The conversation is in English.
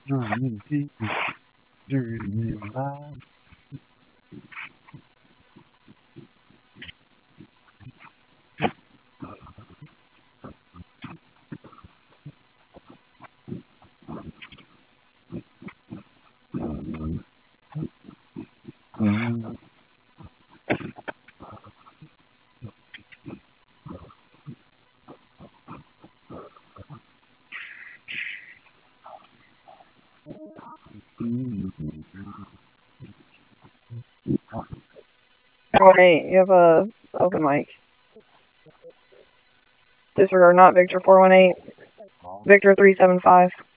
Alright, you have a open mic. Disregard not Victor 418. Victor 375.